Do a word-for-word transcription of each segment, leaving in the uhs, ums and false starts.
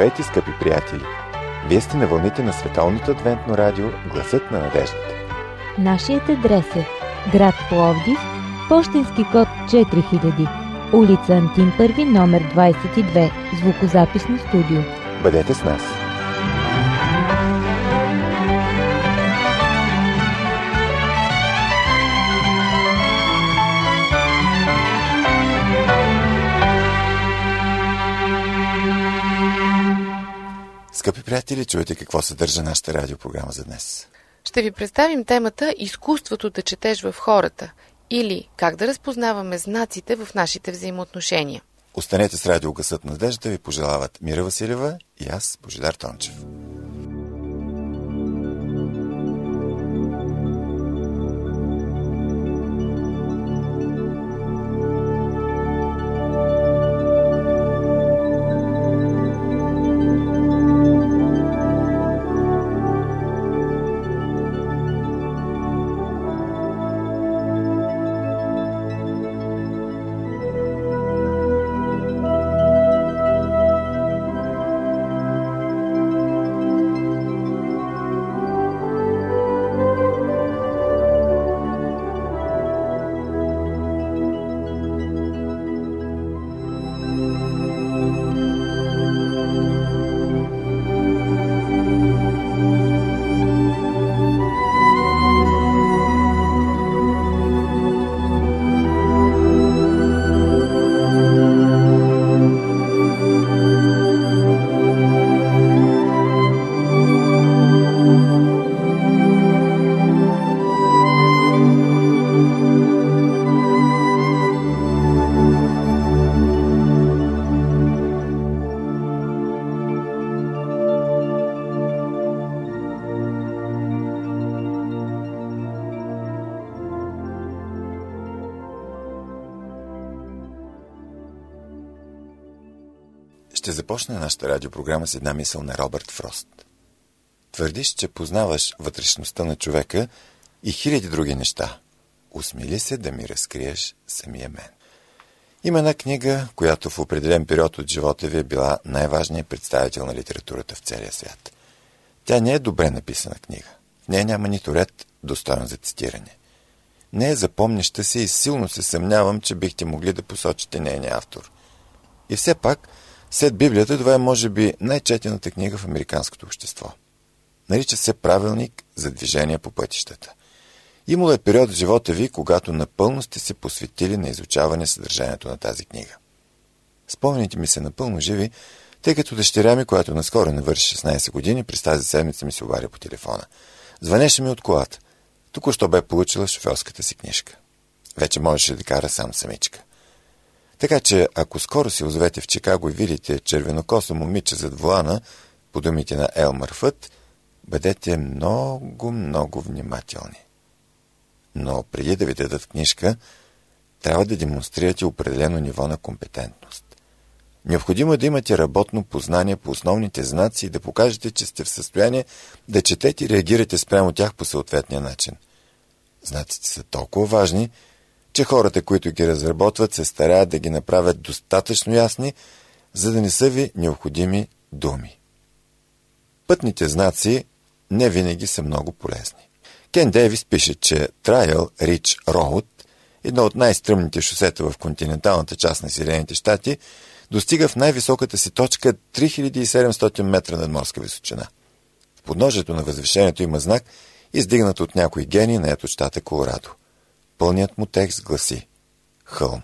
Здравейте, скъпи приятели! Вие сте на вълните на Световното адвентно радио Гласът на надеждата. Нашият адрес е град Пловдив, пощенски код четири хиляди, улица Антим първи, номер двадесет и две, звукозаписно студио. Бъдете с нас! Скъпи приятели, чуете какво съдържа нашата радиопрограма за днес. Ще ви представим темата "Изкуството да четеш в хората" или "Как да разпознаваме знаците в нашите взаимоотношения". Останете с радио Гласът на надеждата, ви пожелават Мира Василева и аз, Божидар Тончев. Ще започне нашата радиопрограма с една мисъл на Робърт Фрост. Твърдиш, че познаваш вътрешността на човека и хиляди други неща. Усмили се да ми разкриеш самия мен. Има една книга, която в определен период от живота ви е била най-важният представител на литературата в целия свят. Тя не е добре написана книга. В нея няма нито ред, достоен за цитиране. Не е запомняща се и силно се съмнявам, че бихте могли да посочите нейния автор. И все пак, след Библията, това е може би най-четената книга в американското общество. Нарича се Правилник за движение по пътищата. Имало е период в живота ви, когато напълно сте се посветили на изучаване съдържанието на тази книга. Спомените ми са напълно живи, тъй като дъщеря ми, която наскоро навърши шестнадесет години, през тази седмица ми се обади по телефона. Звънеше ми от колата. Току-що бе получила шофьорската си книжка. Вече можеше да кара сам самичка. Така че, ако скоро се озовете в Чикаго и видите червенокосо момиче зад волана, по думите на Елмър Фът, бъдете много, много внимателни. Но преди да ви дадат книжка, трябва да демонстрирате определено ниво на компетентност. Необходимо е да имате работно познание по основните знаци и да покажете, че сте в състояние да четете и реагирате спрямо тях по съответния начин. Знаците са толкова важни, че хората, които ги разработват, се стараят да ги направят достатъчно ясни, за да не са ви необходими думи. Пътните знаци не винаги са много полезни. Кен Дейвис пише, че Трайл Рич Роуд, едно от най-стръмните шосета в континенталната част на Съединените щати, достига в най-високата си точка три хиляди и седемстотин метра над морска височина. В подножието на възвишението има знак, издигнат от някой гений на ето щата Колорадо. Пълният му текст гласи Хълм.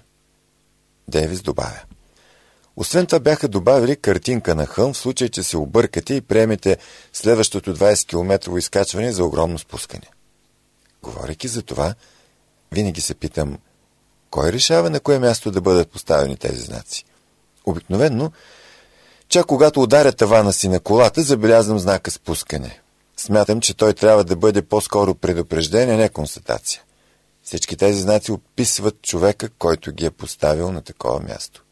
Дейвис добавя: освен това бяха добавили картинка на хълм в случай, че се объркате и приемете следващото двадесет километрово изкачване за огромно спускане. Говорейки за това, винаги се питам, кой решава на кое място да бъдат поставени тези знаци? Обикновено, чак когато ударя тавана си на колата, забелязвам знака спускане. Смятам, че той трябва да бъде по-скоро предупреждение, не констатация. Всички тези знаци описват човека, който ги е поставил на такова място.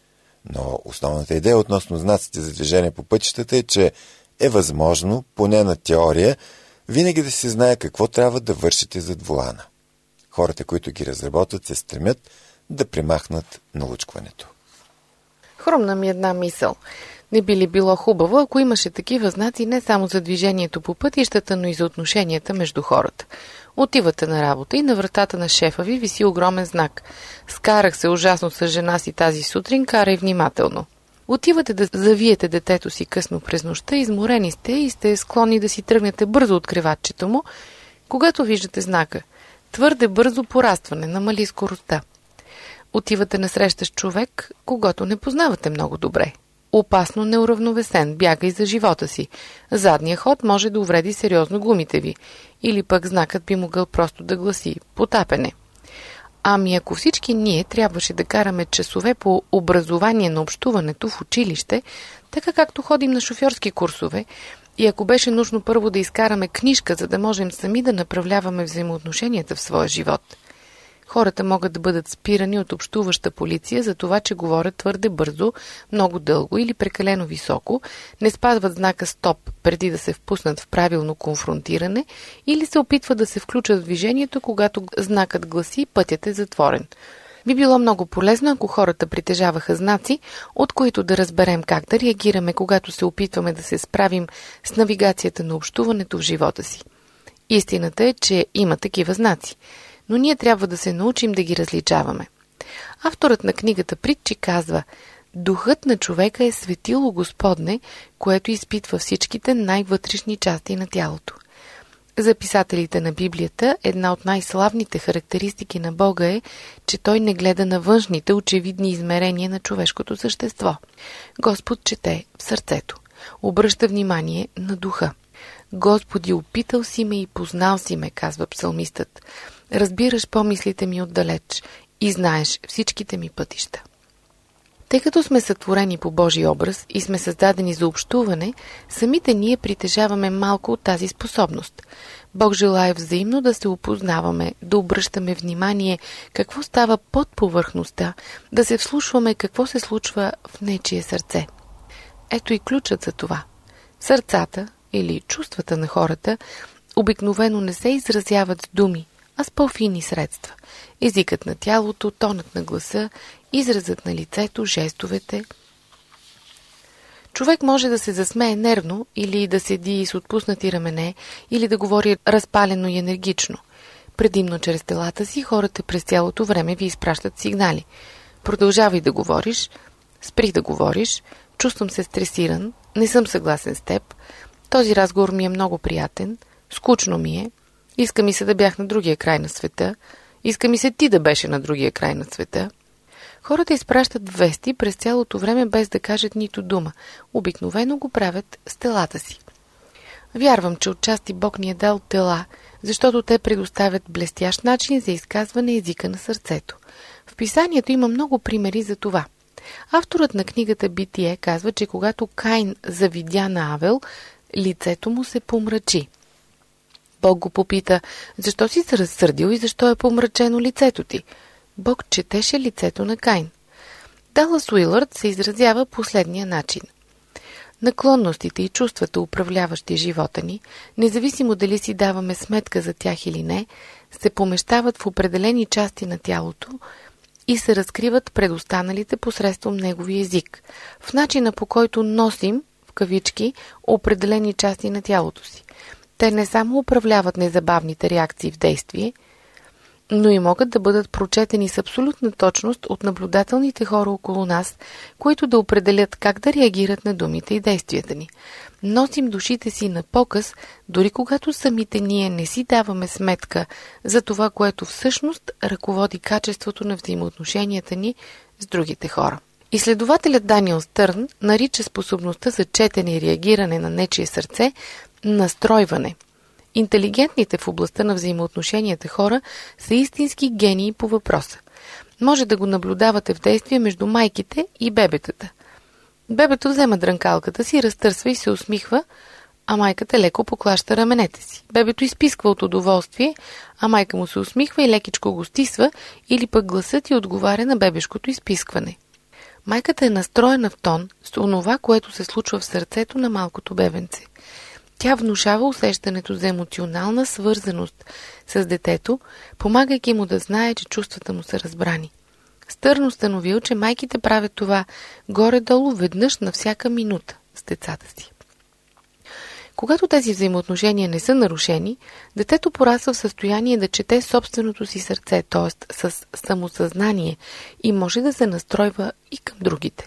Но основната идея относно знаците за движение по пътищата е, че е възможно, поне на теория, винаги да се знае какво трябва да вършите зад волана. Хората, които ги разработват, се стремят да премахнат налучкването. Хрумна ми една мисъл. Не би ли било хубаво, ако имаше такива знаци не само за движението по пътищата, но и за отношенията между хората? Отивате на работа и на вратата на шефа ви виси огромен знак. Скарах се ужасно с жена си тази сутрин, карай внимателно. Отивате да завиете детето си късно през нощта, изморени сте и сте склонни да си тръгнете бързо от креватчето му, когато виждате знака. Твърде бързо порастване, намали скоростта. Отивате насреща с човек, когато не познавате много добре. Опасно неуравновесен, бяга и за живота си. Задният ход може да увреди сериозно гумите ви. Или пък знакът би могъл просто да гласи потапене. Ами ако всички ние трябваше да караме часове по образование на общуването в училище, така както ходим на шофьорски курсове, и ако беше нужно първо да изкараме книжка, за да можем сами да направляваме взаимоотношенията в своя живот. Хората могат да бъдат спирани от общуваща полиция за това, че говорят твърде бързо, много дълго или прекалено високо, не спазват знака стоп преди да се впуснат в правилно конфронтиране или се опитват да се включат в движението, когато знакът гласи пътят е затворен. Би било много полезно, ако хората притежаваха знаци, от които да разберем как да реагираме, когато се опитваме да се справим с навигацията на общуването в живота си. Истината е, че има такива знаци, но ние трябва да се научим да ги различаваме. Авторът на книгата Притчи казва: духът на човека е светило Господне, което изпитва всичките най-вътрешни части на тялото. За писателите на Библията една от най-славните характеристики на Бога е, че Той не гледа на външните очевидни измерения на човешкото същество. Господ чете в сърцето. Обръща внимание на духа. Господи, опитал си ме и познал си ме, казва псалмистът. Разбираш помислите ми отдалеч и знаеш всичките ми пътища. Тъй като сме сътворени по Божий образ и сме създадени за общуване, самите ние притежаваме малко от тази способност. Бог желае взаимно да се опознаваме, да обръщаме внимание какво става под повърхността, да се вслушваме какво се случва в нечие сърце. Ето и ключът за това. Сърцата или чувствата на хората обикновено не се изразяват с думи, а с по-фини средства. Езикът на тялото, тонът на гласа, изразът на лицето, жестовете. Човек може да се засмее нервно или да седи с отпуснати рамене, или да говори разпалено и енергично. Предимно чрез телата си хората през цялото време ви изпращат сигнали. Продължавай да говориш, спри да говориш, чувствам се стресиран, не съм съгласен с теб, този разговор ми е много приятен, скучно ми е, иска ми се да бях на другия край на света, иска ми се ти да беше на другия край на света. Хората изпращат вести през цялото време без да кажат нито дума. Обикновено го правят с телата си. Вярвам, че отчасти Бог ни е дал тела, защото те предоставят блестящ начин за изказване езика на сърцето. В писанието има много примери за това. Авторът на книгата Битие казва, че когато Каин завидя на Авел, лицето му се помрачи. Бог го попита: защо си се разсърдил и защо е помрачено лицето ти? Бог четеше лицето на Каин. Далас Уилърд се изразява последния начин. Наклонностите и чувствата, управляващи живота ни, независимо дали си даваме сметка за тях или не, се помещават в определени части на тялото и се разкриват пред останалите посредством неговия език, в начина по който носим, в кавички, определени части на тялото си. Те не само управляват незабавните реакции в действие, но и могат да бъдат прочетени с абсолютна точност от наблюдателните хора около нас, които да определят как да реагират на думите и действията ни. Носим душите си на показ, дори когато самите ние не си даваме сметка за това, което всъщност ръководи качеството на взаимоотношенията ни с другите хора. Изследователят Даниел Стърн нарича способността за четене и реагиране на нечие сърце настройване. Интелигентните в областта на взаимоотношенията хора са истински гении по въпроса. Може да го наблюдавате в действие между майките и бебетата. Бебето взема дрънкалката си, разтърсва и се усмихва, а майката леко поклаща раменете си. Бебето изписква от удоволствие, а майка му се усмихва и лекичко го стисва, или пък гласът и отговаря на бебешкото изпискване. Майката е настроена в тон с онова, което се случва в сърцето на малкото бебенце. Тя внушава усещането за емоционална свързаност с детето, помагайки му да знае, че чувствата му са разбрани. Стърн установил, че майките правят това горе-долу веднъж на всяка минута с децата си. Когато тези взаимоотношения не са нарушени, детето порасва в състояние да чете собственото си сърце, т.е. с самосъзнание, и може да се настройва и към другите.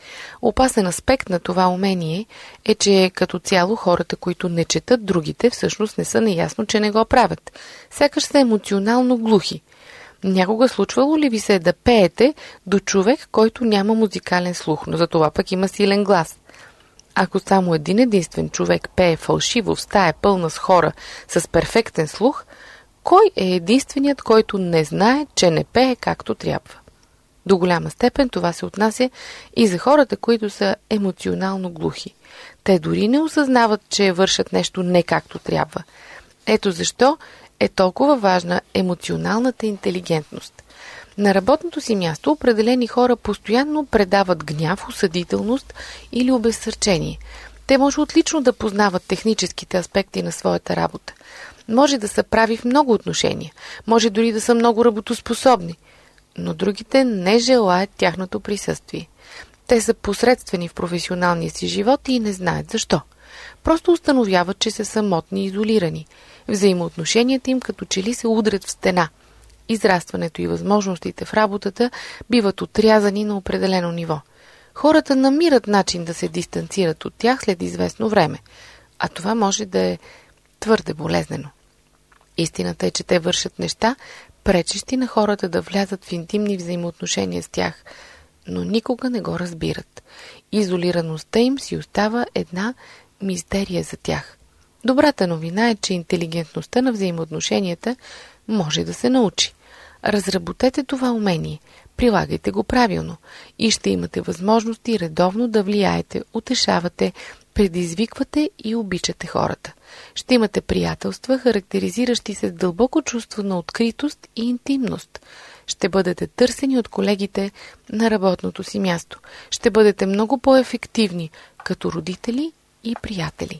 Опасен аспект на това умение е, че като цяло хората, които не четат другите, всъщност не са наясно, че не го правят. Сякаш са емоционално глухи. Някога случвало ли ви се да пеете до човек, който няма музикален слух, но за това пък има силен глас? Ако само един единствен човек пее фалшиво в стая пълна с хора с перфектен слух, кой е единственият, който не знае, че не пее както трябва? До голяма степен това се отнася и за хората, които са емоционално глухи. Те дори не осъзнават, че вършат нещо не както трябва. Ето защо е толкова важна емоционалната интелигентност. На работното си място определени хора постоянно предават гняв, осъдителност или обезсърчение. Те може отлично да познават техническите аспекти на своята работа. Може да са прави в много отношения, може дори да са много работоспособни, но другите не желаят тяхното присъствие. Те са посредствени в професионалния си живот и не знаят защо. Просто установяват, че са самотни и изолирани. Взаимоотношенията им като че ли се удрят в стена. Израстването и възможностите в работата биват отрязани на определено ниво. Хората намират начин да се дистанцират от тях след известно време, а това може да е твърде болезнено. Истината е, че те вършат неща, пречещи на хората да влязат в интимни взаимоотношения с тях, но никога не го разбират. Изолираността им си остава една мистерия за тях. Добрата новина е, че интелигентността на взаимоотношенията може да се научи. Разработете това умение, прилагайте го правилно и ще имате възможности редовно да влияете, утешавате, предизвиквате и обичате хората. Ще имате приятелства, характеризиращи се с дълбоко чувство на откритост и интимност. Ще бъдете търсени от колегите на работното си място. Ще бъдете много по-ефективни като родители и приятели.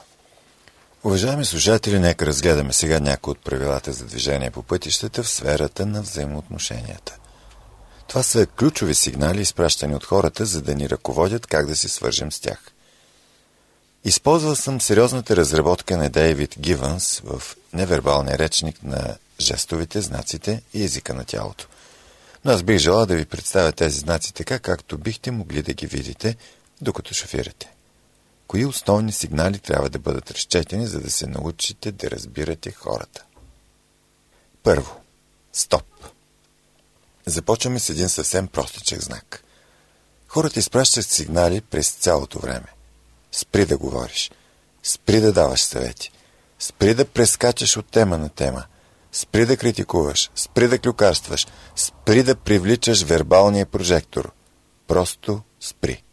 Уважаеми слушатели, нека разгледаме сега някои от правилата за движение по пътищата в сферата на взаимоотношенията. Това са ключови сигнали, изпращани от хората, за да ни ръководят как да се свържем с тях. Използвал съм сериозната разработка на Дейвид Гивънс в невербалния речник на жестовите, знаците и езика на тялото. Но аз бих желал да ви представя тези знаци така, както бихте могли да ги видите, докато шофирате. Кои основни сигнали трябва да бъдат разчетени, за да се научите да разбирате хората? Първо. Стоп. Започваме с един съвсем простичък знак. Хората изпращат сигнали през цялото време. Спри да говориш. Спри да даваш съвети. Спри да прескачаш от тема на тема. Спри да критикуваш. Спри да клюкарстваш. Спри да привличаш вербалния прожектор. Просто спри.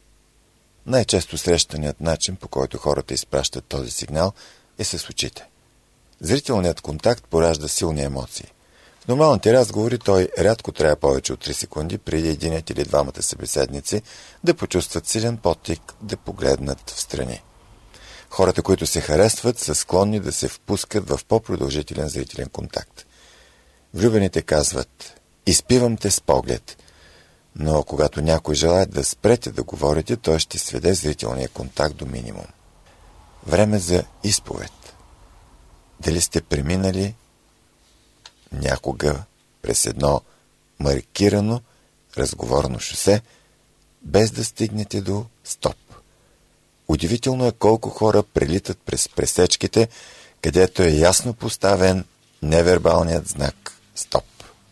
Най-често срещаният начин, по който хората изпращат този сигнал, е с очите. Зрителният контакт поражда силни емоции. В нормалните разговори той рядко трябва повече от три секунди преди единият или двамата събеседници да почувстват силен подтик, да погледнат в страни. Хората, които се харесват, са склонни да се впускат в по-продължителен зрителен контакт. Влюбените казват: изпивам те с поглед. Но когато някой желае да спрете да говорите, той ще сведе зрителния контакт до минимум. Време за изповед. Дали сте преминали някога през едно маркирано разговорно шосе, без да стигнете до стоп? Удивително е колко хора прелитат през пресечките, където е ясно поставен невербалният знак стоп.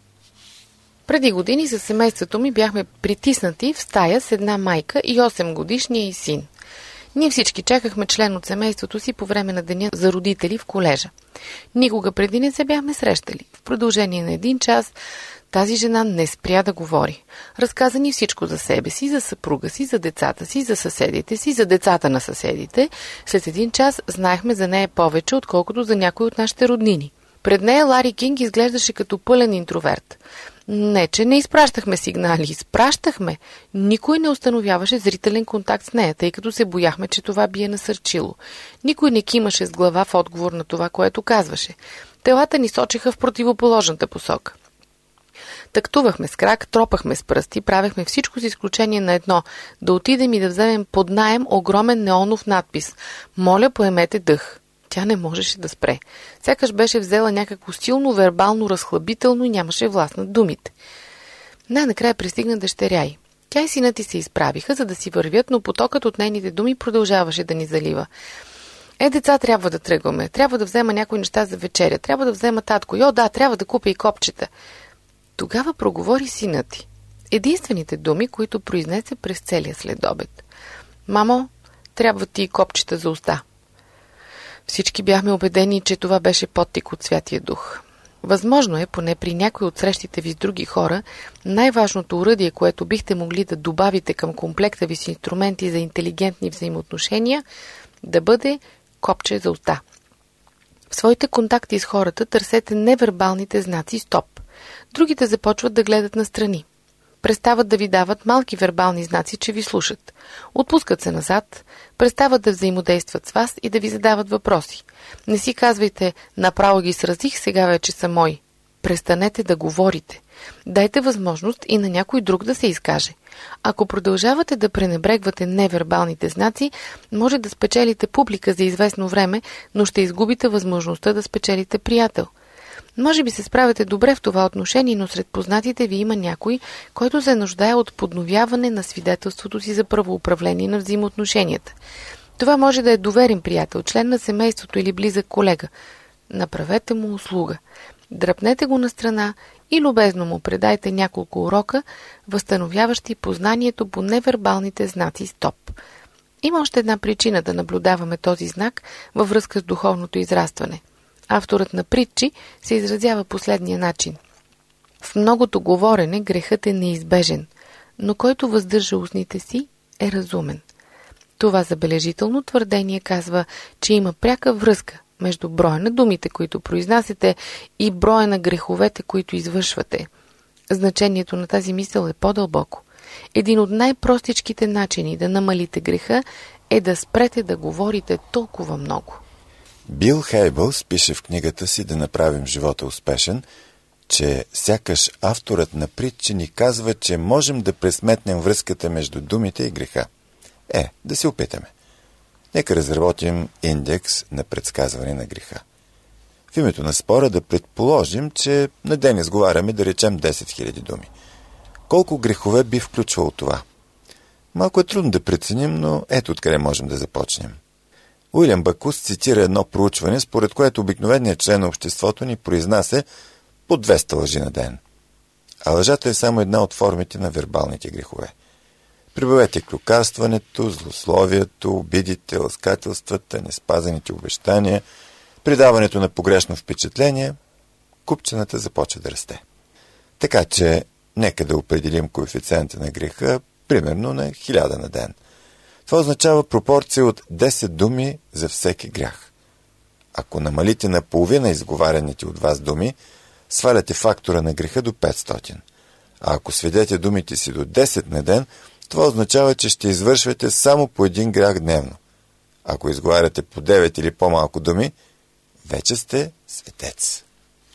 Преди години със семейството ми бяхме притиснати в стая с една майка и осем годишния й син. Ние всички чакахме член от семейството си по време на деня за родители в колежа. Никога преди не се бяхме срещали. В продължение на един час тази жена не спря да говори. Разказа ни всичко за себе си, за съпруга си, за децата си, за съседите си, за децата на съседите. След един час знаехме за нея повече, отколкото за някой от нашите роднини. Пред нея Лари Кинг изглеждаше като пълен интроверт. Не, че не изпращахме сигнали, изпращахме. Никой не установяваше зрителен контакт с нея, тъй като се бояхме, че това би е насърчило. Никой не кимаше с глава в отговор на това, което казваше. Телата ни сочеха в противоположната посока. Тактувахме с крак, тропахме с пръсти, правехме всичко с изключение на едно – да отидем и да вземем под наем огромен неонов надпис «Моля, поемете дъх». Тя не можеше да спре. Сякаш беше взела някакво силно вербално разхлабително и нямаше власт над думите. Най-накрая пристигна дъщеря й. Тя и синът ти се изправиха, за да си вървят, но потокът от нейните думи продължаваше да ни залива. Е, деца, трябва да тръгваме. Трябва да взема някои неща за вечеря. Трябва да взема татко. Йо, да, трябва да купя и копчета. Тогава проговори синът ти. Единствените думи, които произнесе през целия следобед. Мамо, трябва ти и копчета за уста. Всички бяхме убедени, че това беше подтик от Святия Дух. Възможно е, поне при някои от срещите ви с други хора, най-важното уръдие, което бихте могли да добавите към комплекта ви с инструменти за интелигентни взаимоотношения, да бъде копче за уста. В своите контакти с хората търсете невербалните знаци стоп. Другите започват да гледат настрани. Престават да ви дават малки вербални знаци, че ви слушат. Отпускат се назад, престават да взаимодействат с вас и да ви задават въпроси. Не си казвайте, направо ги сразих, сега вече са мои. Престанете да говорите. Дайте възможност и на някой друг да се изкаже. Ако продължавате да пренебрегвате невербалните знаци, може да спечелите публика за известно време, но ще изгубите възможността да спечелите приятел. Може би се справяте добре в това отношение, но сред познатите ви има някой, който се нуждае от подновяване на свидетелството си за правоуправление на взаимоотношенията. Това може да е доверен приятел, член на семейството или близък колега. Направете му услуга. Дръпнете го на страна и любезно му предайте няколко урока, възстановяващи познанието по невербалните знаци стоп. Има още една причина да наблюдаваме този знак във връзка с духовното израстване. Авторът на притчи се изразява последния начин. В многото говорене грехът е неизбежен, но който въздържа устните си е разумен. Това забележително твърдение казва, че има пряка връзка между броя на думите, които произнасяте, и броя на греховете, които извършвате. Значението на тази мисъл е по-дълбоко. Един от най-простичките начини да намалите греха е да спрете да говорите толкова много. Бил Хейбълс пише в книгата си «Да направим живота успешен», че сякаш авторът на притчи ни казва, че можем да пресметнем връзката между думите и греха. Е, да се опитаме. Нека разработим индекс на предсказване на греха. В името на спора да предположим, че на ден изговаряме да речем десет хиляди думи. Колко грехове би включвало това? Малко е трудно да преценим, но ето откъде можем да започнем. Уилям Бакус цитира едно проучване, според което обикновеният член на обществото ни произнася по двеста лъжи на ден. А лъжата е само една от формите на вербалните грехове. Прибавете клюкарстването, злословието, обидите, ласкателствата, неспазените обещания, придаването на погрешно впечатление, купчината започва да расте. Така че, нека да определим коефициента на греха примерно на хиляда на ден. Това означава пропорция от десет думи за всеки грях. Ако намалите на половина изговарените от вас думи, сваляте фактора на греха до петстотин. А ако сведете думите си до десет на ден, това означава, че ще извършвате само по един грях дневно. Ако изговаряте по девет или по-малко думи, вече сте светец.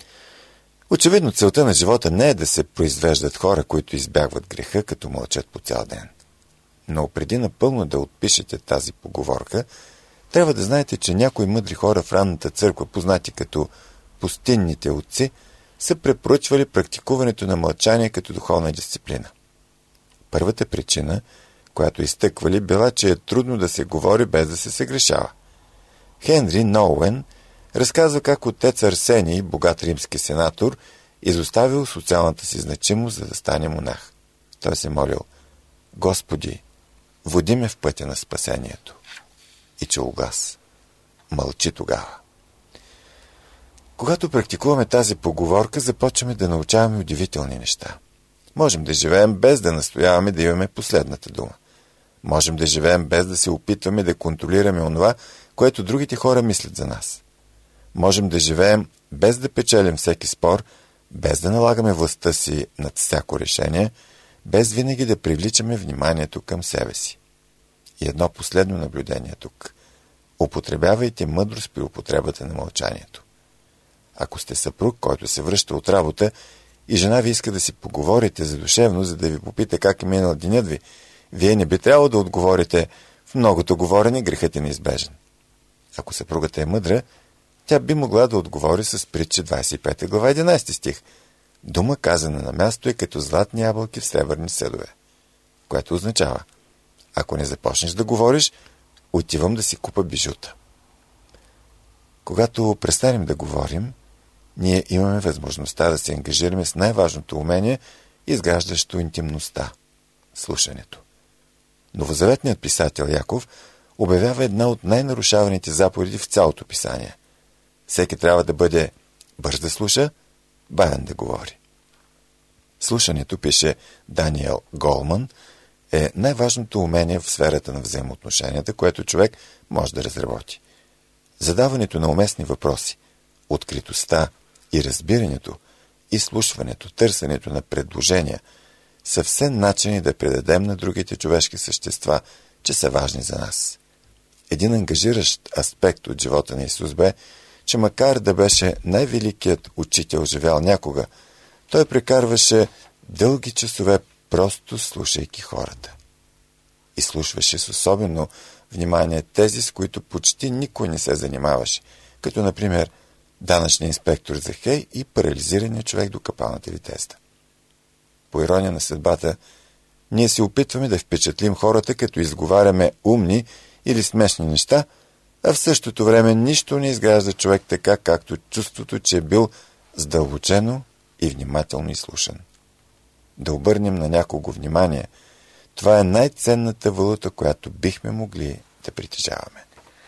Очевидно, целта на живота не е да се произвеждат хора, които избягват греха, като мълчат по цял ден. Но преди напълно да отпишете тази поговорка, трябва да знаете, че някои мъдри хора в ранната църква, познати като пустинните отци, са препоръчвали практикуването на мълчание като духовна дисциплина. Първата причина, която изтъквали, била, че е трудно да се говори без да се съгрешава. Хенри Ноуен разказва как отец Арсений, богат римски сенатор, изоставил социалната си значимост, за да стане монах. Той се молил: Господи, води ме в пътя на спасението. И че угас. Мълчи тогава. Когато практикуваме тази поговорка, започваме да научаваме удивителни неща. Можем да живеем без да настояваме да имаме последната дума. Можем да живеем без да се опитваме да контролираме онова, което другите хора мислят за нас. Можем да живеем без да печелим всеки спор, без да налагаме властта си над всяко решение, без винаги да привличаме вниманието към себе си. И едно последно наблюдение тук. Употребявайте мъдрост при употребата на мълчанието. Ако сте съпруг, който се връща от работа и жена ви иска да си поговорите задушевно, за да ви попита как е минал денят ви, вие не би трябвало да отговорите: в многото говорене грехът е неизбежен. Ако съпругата е мъдра, тя би могла да отговори с притча двадесет и пета глава единадесети стих: дума казана на място е като златни ябълки в сребърни съдове, което означава: ако не започнеш да говориш, отивам да си купа бижута. Когато престанем да говорим, ние имаме възможността да се ангажираме с най-важното умение, изграждащо интимността – слушането. Новозаветният писател Яков обявява една от най-нарушаваните заповеди в цялото писание. Всеки трябва да бъде бърз да слуша, бавен да говори. Слушането, пише Даниел Голман, е най-важното умение в сферата на взаимоотношенията, което човек може да разработи. Задаването на уместни въпроси, откритостта и разбирането, изслушването, търсенето на предложения са все начини да предадем на другите човешки същества, че са важни за нас. Един ангажиращ аспект от живота на Исус бе, че макар да беше най-великият учител живял някога, той прекарваше дълги часове просто слушайки хората. И слушваше с особено внимание тези, с които почти никой не се занимаваше, като например данъчния инспектор Захей и парализирания човек до капалната ви теста. По ирония на съдбата, ние се опитваме да впечатлим хората, като изговаряме умни или смешни неща, а в същото време нищо не изгражда човек така, както чувството, че е бил задълбочено и внимателно изслушан. Да обърнем на някого внимание, това е най-ценната валута, която бихме могли да притежаваме.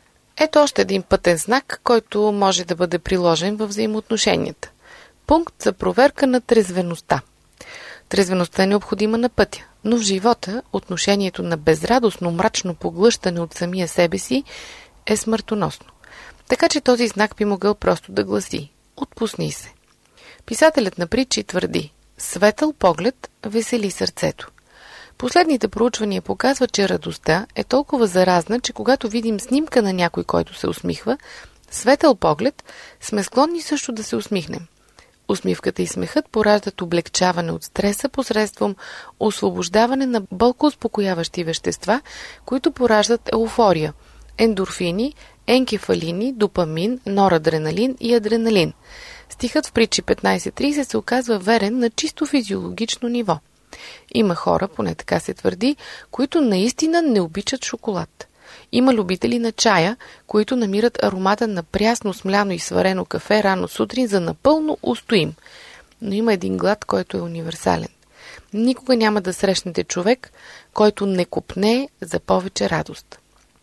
Ето още един пътен знак, който може да бъде приложен във взаимоотношенията. Пункт за проверка на трезвеността. Трезвеността е необходима на пътя, но в живота отношението на безрадостно, мрачно поглъщане от самия себе си е смъртоносно. Така че този знак би могъл просто да гласи: отпусни се. Писателят на притчи твърди: светъл поглед весели сърцето. Последните проучвания показват, че радостта е толкова заразна, че когато видим снимка на някой, който се усмихва, светъл поглед, сме склонни също да се усмихнем. Усмивката и смехът пораждат облегчаване от стреса посредством освобождаване на бълкоуспокояващи вещества, които пораждат еуфория, ендорфини, енкефалини, допамин, норадреналин и адреналин. Стихът в притчи петнадесет тридесет се оказва верен на чисто физиологично ниво. Има хора, поне така се твърди, които наистина не обичат шоколад. Има любители на чая, които намират аромата на прясно, смляно и сварено кафе рано сутрин за напълно устоим. Но има един глад, който е универсален. Никога няма да срещнете човек, който не копнее за повече радост.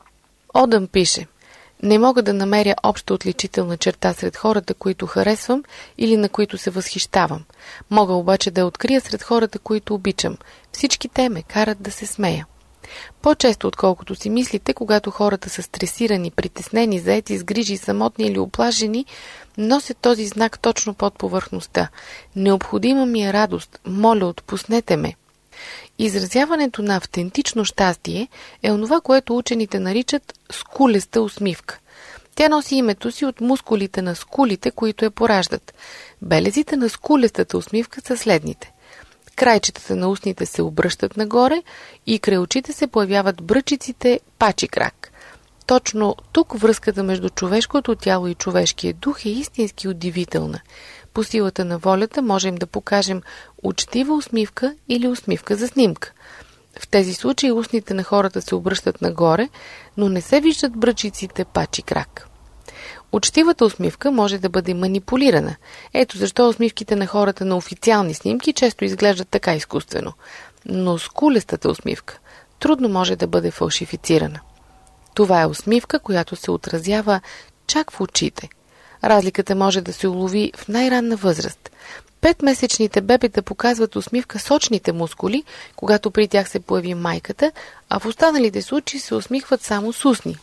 Одън пише: не мога да намеря обща отличителна черта сред хората, които харесвам или на които се възхищавам. Мога обаче да я открия сред хората, които обичам. Всички те ме карат да се смея. По-често, отколкото си мислите, когато хората са стресирани, притеснени, заети с грижи, самотни или оплашени, носят този знак точно под повърхността. Необходима ми е радост. Моля, отпуснете ме. Изразяването на автентично щастие е онова, което учените наричат скулеста усмивка. Тя носи името си от мускулите на скулите, които я пораждат. Белезите на скулестата усмивка са следните: крайчетата на устните се обръщат нагоре и край очите се появяват бръчиците пачи крак. Точно тук връзката между човешкото тяло и човешкия дух е истински удивителна. По силата на волята можем да покажем учтива усмивка или усмивка за снимка. В тези случаи устните на хората се обръщат нагоре, но не се виждат бръчиците пачи крак. Учтивата усмивка може да бъде манипулирана. Ето защо усмивките на хората на официални снимки често изглеждат така изкуствено. Но скулестата усмивка трудно може да бъде фалшифицирана. Това е усмивка, която се отразява чак в очите. Разликата може да се улови в най-ранна възраст. Петмесечните бебета показват усмивка сочните мускули, когато при тях се появи майката, а в останалите случаи се усмихват само с устни.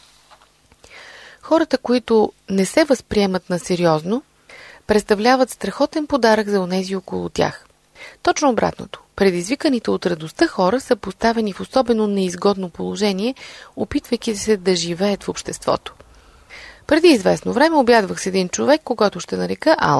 Хората, които не се възприемат на сериозно, представляват страхотен подарък за онези около тях. Точно обратното. Предизвиканите от радостта хора са поставени в особено неизгодно положение, опитвайки се да живеят в обществото. Преди известно време обядвах с един човек, когато ще нарека Алън.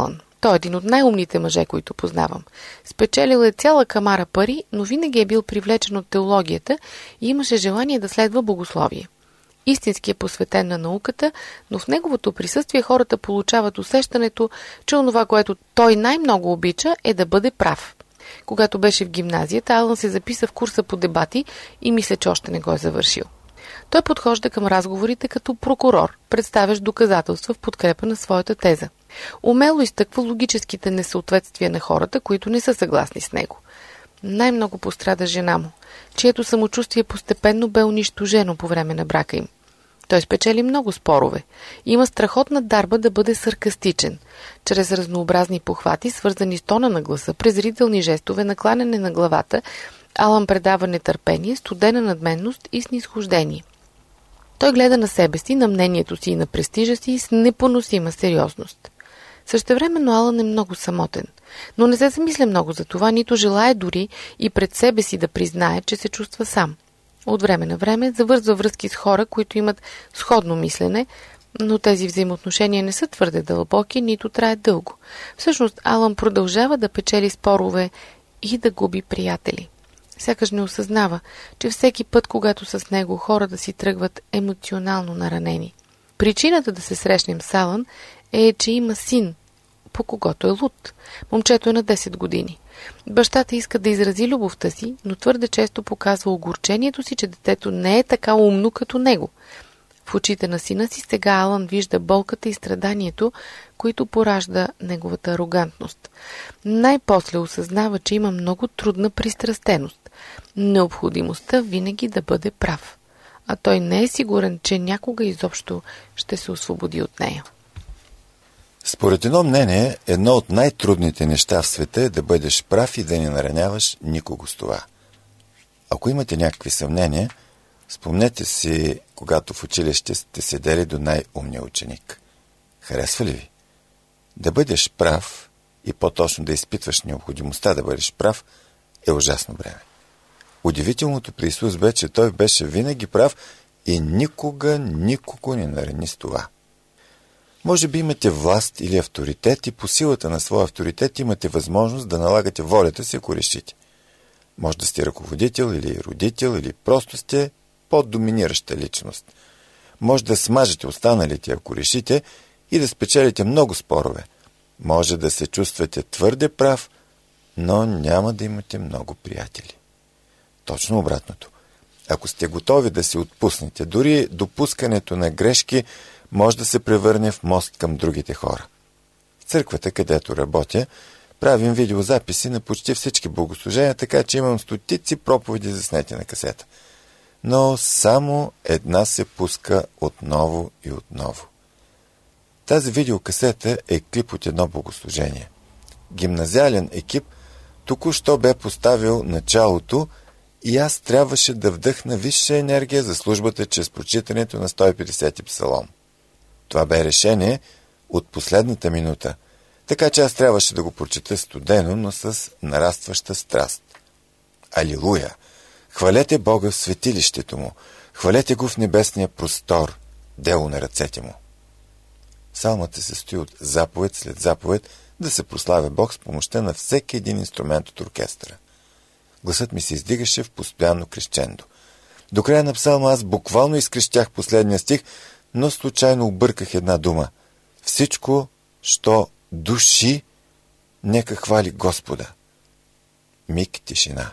Той е един от най-умните мъже, които познавам. Спечелил е цяла камара пари, но винаги е бил привлечен от теологията и имаше желание да следва богословие. Истински е посветен на науката, но в неговото присъствие хората получават усещането, че онова, което той най-много обича, е да бъде прав. Когато беше в гимназията, Алън се записа в курса по дебати и мисля, че още не го е завършил. Той подхожда към разговорите като прокурор, представящ доказателства в подкрепа на своята теза. Умело изтъква логическите несъответствия на хората, които не са съгласни с него. Най-много пострада жена му, чието самочувствие постепенно бе унищожено по време на брака им. Той спечели много спорове. Има страхотна дарба да бъде саркастичен. Чрез разнообразни похвати, свързани с тона на гласа, презрителни жестове, накланяне на главата, Алън предава нетърпение, студена надменност и снизхождение. Той гледа на себе си, на мнението си и на престижа си с непоносима сериозност. Същевременно Алън е много самотен, но не се замисля много за това, нито желае дори и пред себе си да признае, че се чувства сам. От време на време завързва връзки с хора, които имат сходно мислене, но тези взаимоотношения не са твърде дълбоки, нито траят дълго. Всъщност Алън продължава да печели спорове и да губи приятели. Сякаш не осъзнава, че всеки път, когато с него хората си тръгват емоционално наранени. Причината да се срещнем с Алън е, че има син, по когото е луд. Момчето е на десет години. Бащата иска да изрази любовта си, но твърде често показва огорчението си, че детето не е така умно като него. В очите на сина си сега Алън вижда болката и страданието, които поражда неговата арогантност. Най-после осъзнава, че има много трудна пристрастеност. Необходимостта винаги да бъде прав. А той не е сигурен, че някога изобщо ще се освободи от нея. Според едно мнение, едно от най-трудните неща в света е да бъдеш прав и да не нараняваш никого с това. Ако имате някакви съмнения, спомнете си, когато в училище сте седели до най-умния ученик. Харесва ли ви? Да бъдеш прав и по-точно да изпитваш необходимостта да бъдеш прав е ужасно бреме. Удивителното при Исус бе, че той беше винаги прав и никога никого не нарани с това. Може би имате власт или авторитет и по силата на своя авторитет имате възможност да налагате волята си, ако решите. Може да сте ръководител или родител или просто сте по-доминираща личност. Може да смажете останалите, ако решите, и да спечелите много спорове. Може да се чувствате твърде прав, но няма да имате много приятели. Точно обратното. Ако сте готови да се отпуснете, дори допускането на грешки може да се превърне в мост към другите хора. В църквата, където работя, правим видеозаписи на почти всички богослужения, така че имам стотици проповеди заснети на касета. Но само една се пуска отново и отново. Тази видеокасета е клип от едно богослужение. Гимназиален екип току-що бе поставил началото и аз трябваше да вдъхна висша енергия за службата чрез прочитането на сто и петдесети псалом. Това бе решение от последната минута, така че аз трябваше да го прочета студено, но с нарастваща страст. Алилуя! Хвалете Бога в светилището му, хвалете го в небесния простор, дело на ръцете му. Псалмът се състои от заповед след заповед да се прославя Бог с помощта на всеки един инструмент от оркестъра. Гласът ми се издигаше в постоянно крещендо. До края на псалма аз буквално изкрещях последния стих, но случайно обърках една дума. Всичко, що души, нека хвали Господа. Миг тишина.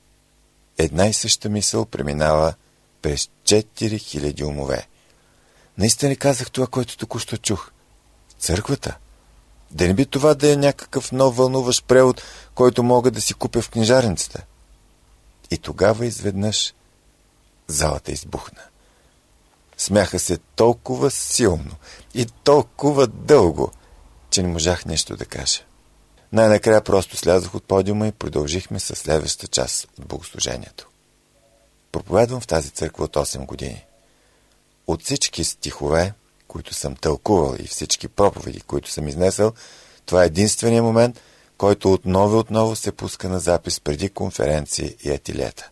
Една и съща мисъл преминава през четири хиляди умове. Наистина казах това, което току-що чух. Църквата? Да не би това да е някакъв нов вълнуващ превод, който мога да си купя в книжарницата? И тогава изведнъж залата избухна. Смяха се толкова силно и толкова дълго, че не можах нещо да кажа. Най-накрая просто слязох от подиума и продължихме със следващата част от богослужението. Проповядвам в тази църква от осем години. От всички стихове, които съм тълкувал и всички проповеди, които съм изнесъл, това е единственият момент, който отново и отново се пуска на запис преди конференции и етилета.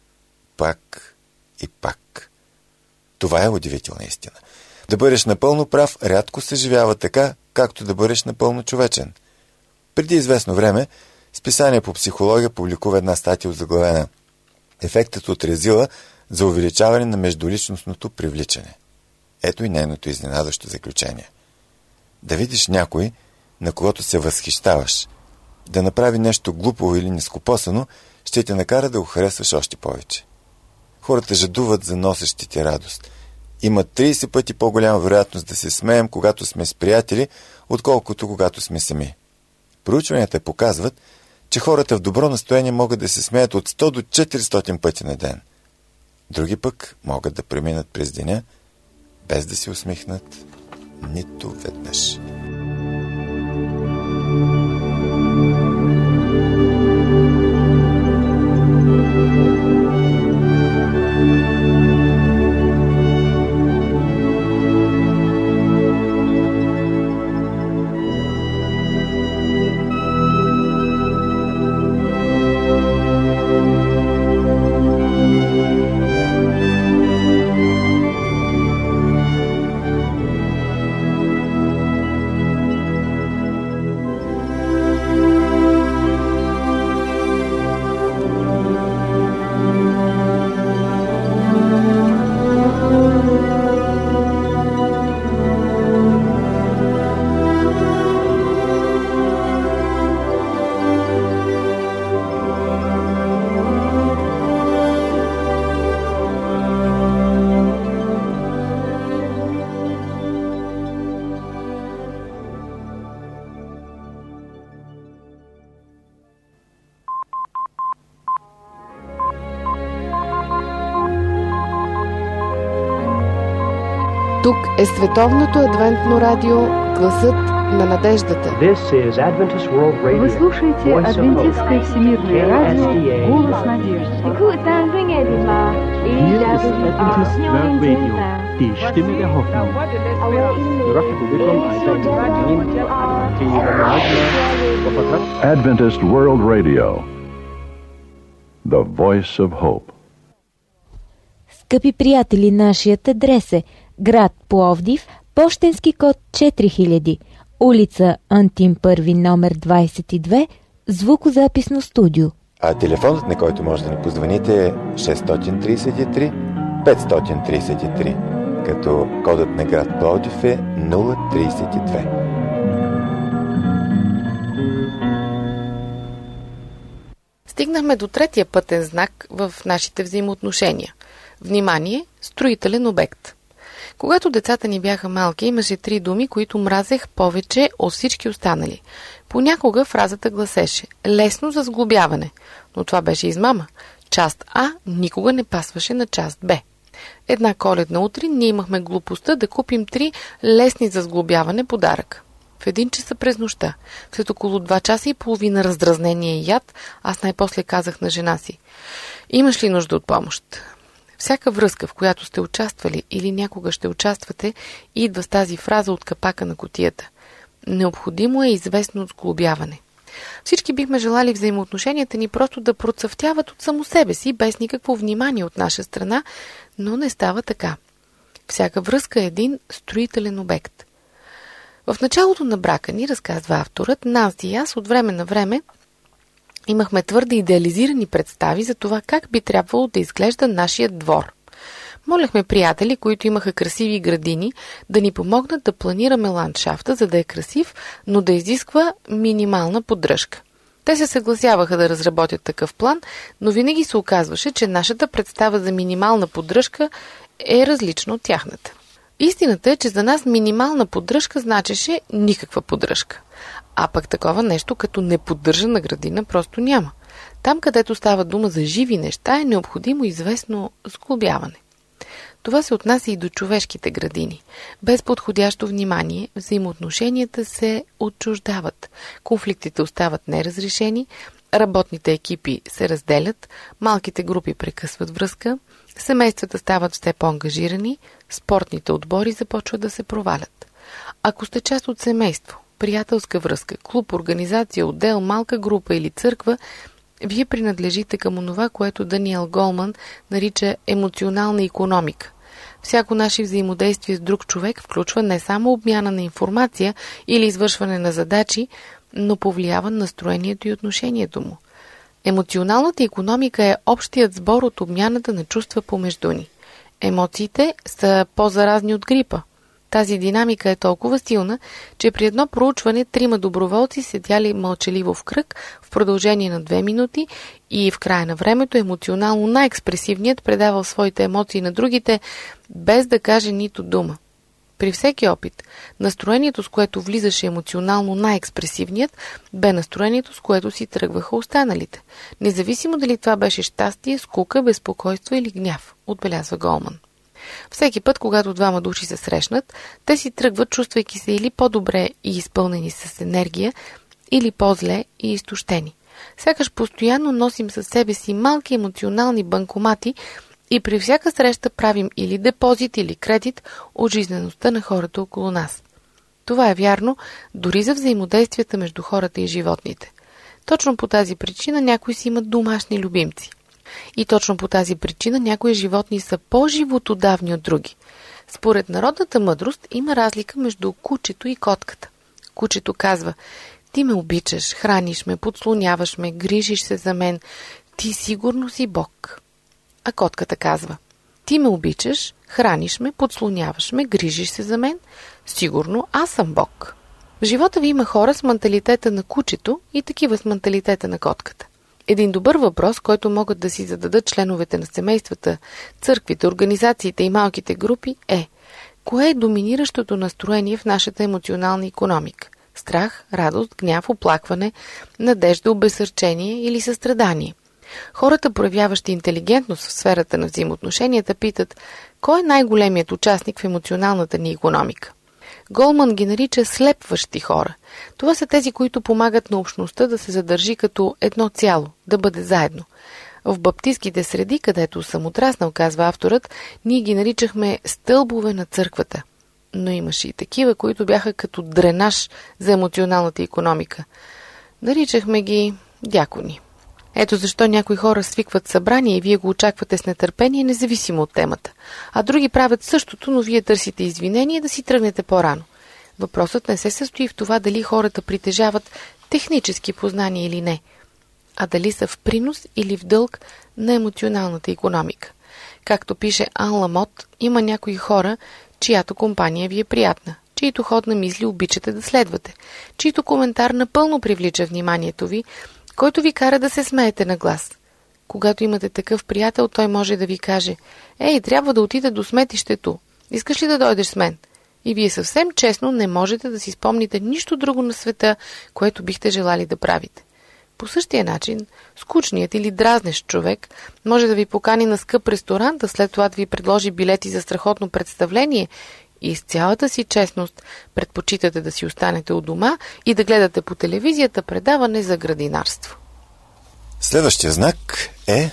Пак и пак. Това е удивителна истина. Да бъдеш напълно прав рядко се живява така, както да бъдеш напълно човечен. Преди известно време списание по психология публикува една статия от заглавена "Ефектът от резила за увеличаване на междуличностното привличане". Ето и нейното изненадващо заключение. Да видиш някой, на когото се възхищаваш, да направи нещо глупаво или нескопосано, ще те накара да го харесваш още повече. Хората жадуват за носещите радост. Има трийсет пъти по-голяма вероятност да се смеем, когато сме с приятели, отколкото когато сме сами. Проучванията показват, че хората в добро настроение могат да се смеят от сто до четиристотин пъти на ден. Други пък могат да преминат през деня, без да се усмихнат нито веднъж. Тук е Световното адвентно радио, гласът на надеждата. Вы слушаете Адвентистское всемирное радио, голос надежды. Die Stimme der Hoffnung. Adventist World Radio, the voice of hope. Скъпи приятели, нашият адрес е град Пловдив, пощенски код четири хиляди, улица Антим първи, номер двайсет и две, звукозаписно студио. А телефонът, на който може да ни позвоните, е шест три три пет три три, като кодът на град Пловдив е нула трийсет и две. Стигнахме до третия пътен знак в нашите взаимоотношения. Внимание, строителен обект. Когато децата ни бяха малки, имаше три думи, които мразех повече от всички останали. Понякога фразата гласеше "лесно за сглобяване", но това беше измама. Част А никога не пасваше на част Б. Една коледна утрин ние имахме глупостта да купим три лесни за сглобяване подаръка. В един часа през нощта, след около два часа и половина раздразнение и яд, аз най-после казах на жена си: "Имаш ли нужда от помощ?" Всяка връзка, в която сте участвали или някога ще участвате, идва с тази фраза от капака на кутията. Необходимо е известно сглобяване. Всички бихме желали взаимоотношенията ни просто да процъфтяват от само себе си, без никакво внимание от наша страна, но не става така. Всяка връзка е един строителен обект. В началото на брака ни, разказва авторът, Нанси и аз от време на време имахме твърде идеализирани представи за това как би трябвало да изглежда нашия двор. Молехме приятели, които имаха красиви градини, да ни помогнат да планираме ландшафта, за да е красив, но да изисква минимална поддръжка. Те се съгласяваха да разработят такъв план, но винаги се оказваше, че нашата представа за минимална поддръжка е различна от тяхната. Истината е, че за нас минимална поддръжка значеше никаква поддръжка. А пък такова нещо като неподдържана градина просто няма. Там, където става дума за живи неща, е необходимо известно сглобяване. Това се отнася и до човешките градини. Без подходящо внимание, взаимоотношенията се отчуждават, конфликтите остават неразрешени, работните екипи се разделят, малките групи прекъсват връзка, семействата стават все по-ангажирани, спортните отбори започват да се провалят. Ако сте част от семейство, приятелска връзка, клуб, организация, отдел, малка група или църква, вие принадлежите към онова, което Даниел Голман нарича емоционална икономика. Всяко наше взаимодействие с друг човек включва не само обмяна на информация или извършване на задачи, но повлиява настроението и отношението му. Емоционалната икономика е общият сбор от обмяната на чувства помежду ни. Емоциите са по-заразни от грипа. Тази динамика е толкова силна, че при едно проучване трима доброволци седяли мълчаливо в кръг в продължение на две минути и в края на времето емоционално най-експресивният предавал своите емоции на другите, без да каже нито дума. При всеки опит, настроението, с което влизаше емоционално най-експресивният, бе настроението, с което си тръгваха останалите. Независимо дали това беше щастие, скука, безпокойство или гняв, отбелязва Голман. Всеки път, когато двама души се срещнат, те си тръгват, чувствайки се или по-добре и изпълнени с енергия, или по-зле и изтощени. Сякаш постоянно носим със себе си малки емоционални банкомати и при всяка среща правим или депозит, или кредит от жизнеността на хората около нас. Това е вярно дори за взаимодействията между хората и животните. Точно по тази причина някои си имат домашни любимци. И точно по тази причина някои животни са по-животодавни от други. Според народната мъдрост има разлика между кучето и котката. Кучето казва: ти ме обичаш, храниш ме, подслоняваш ме, грижиш се за мен, ти сигурно си Бог. А котката казва: ти ме обичаш, храниш ме, подслоняваш ме, грижиш се за мен, сигурно аз съм Бог. В живота ви има хора с менталитета на кучето и такива с менталитета на котката. Един добър въпрос, който могат да си зададат членовете на семействата, църквите, организациите и малките групи е: кое е доминиращото настроение в нашата емоционална икономика? Страх, радост, гняв, оплакване, надежда, обезсърчение или състрадание? Хората, проявяващи интелигентност в сферата на взаимоотношенията, питат: кой е най-големият участник в емоционалната ни икономика? Голман ги нарича слепващи хора. Това са тези, които помагат на общността да се задържи като едно цяло, да бъде заедно. В баптистските среди, където съм отраснал, казва авторът, ние ги наричахме стълбове на църквата. Но имаше и такива, които бяха като дренаж за емоционалната икономика. Наричахме ги дякони. Ето защо някои хора свикват събрание и вие го очаквате с нетърпение, независимо от темата. А други правят същото, но вие търсите извинение да си тръгнете по-рано. Въпросът не се състои в това дали хората притежават технически познания или не, а дали са в принос или в дълг на емоционалната икономика. Както пише Ан Ламот, има някои хора, чиято компания ви е приятна, чието ход на мисли обичате да следвате, чието коментар напълно привлича вниманието ви, който ви кара да се смеете на глас. Когато имате такъв приятел, той може да ви каже: ей, трябва да отида до сметището, искаш ли да дойдеш с мен? И вие съвсем честно не можете да си спомните нищо друго на света, което бихте желали да правите. По същия начин, скучният или дразнещ човек може да ви покани на скъп ресторант, а след това да ви предложи билети за страхотно представление и с цялата си честност предпочитате да си останете у дома и да гледате по телевизията предаване за градинарство. Следващия знак е: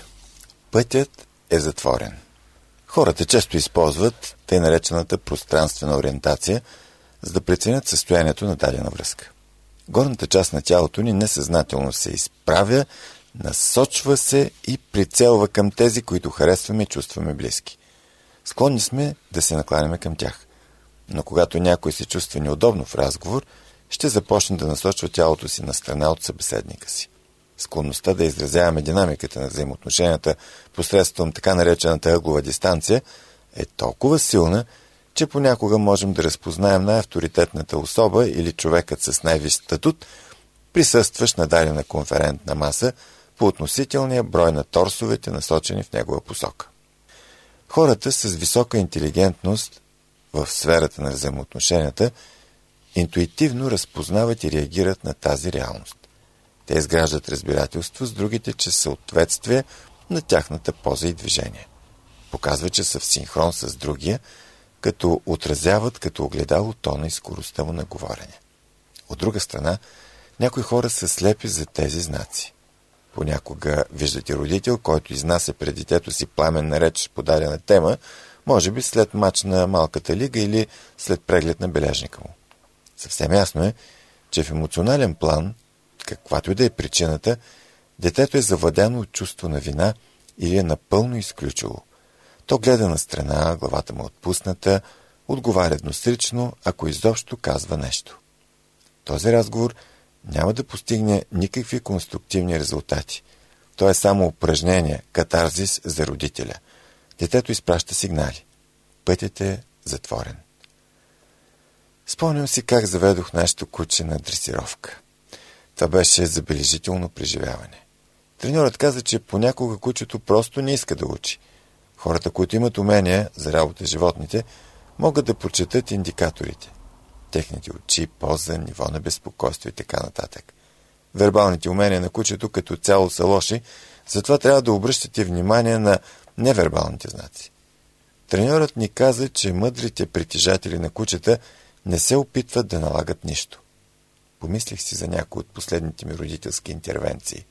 пътят е затворен. Хората често използват тъй наречената пространствена ориентация, за да преценят състоянието на дадена връзка. Горната част на тялото ни несъзнателно се изправя, насочва се и прицелва към тези, които харесваме и чувстваме близки. Склонни сме да се накланяме към тях. Но когато някой се чувства неудобно в разговор, ще започне да насочва тялото си на страна от събеседника си. Склонността да изразяваме динамиката на взаимоотношенията посредством така наречената ъглова дистанция е толкова силна, че понякога можем да разпознаем най-авторитетната особа или човекът с най-висш статут, присъстващ на дадена конферентна маса по относителния брой на торсовете, насочени в негова посока. Хората с висока интелигентност в сферата на взаимоотношенията интуитивно разпознават и реагират на тази реалност. Те изграждат разбирателство с другите чрез съответствие на тяхната поза и движение. Показва, че са в синхрон с другия, като отразяват като огледало тона и скоростта му на говорене. От друга страна, някои хора са слепи за тези знаци. Понякога виждате родител, който изнася пред детето си пламенна реч по дадена тема, може би след мач на малката лига или след преглед на бележника му. Съвсем ясно е, че в емоционален план, каквато и да е причината, детето е завладяно от чувство на вина или е напълно изключило. То гледа на страна, главата му отпусната, отговаря еднострично, ако изобщо казва нещо. Този разговор няма да постигне никакви конструктивни резултати. То е само упражнение, катарзис за родителя. Детето изпраща сигнали. Пътят е затворен. Спомням си как заведох нашето куче на дресировка. Това беше забележително преживяване. Треньорът каза, че понякога кучето просто не иска да учи. Хората, които имат умения за работа с животните, могат да прочетат индикаторите. Техните очи, поза, ниво на безпокойство и така нататък. Вербалните умения на кучето като цяло са лоши, затова трябва да обръщате внимание на невербалните знаци. Треньорът ни каза, че мъдрите притежатели на кучета не се опитват да налагат нищо. Помислих си за някои от последните ми родителски интервенции.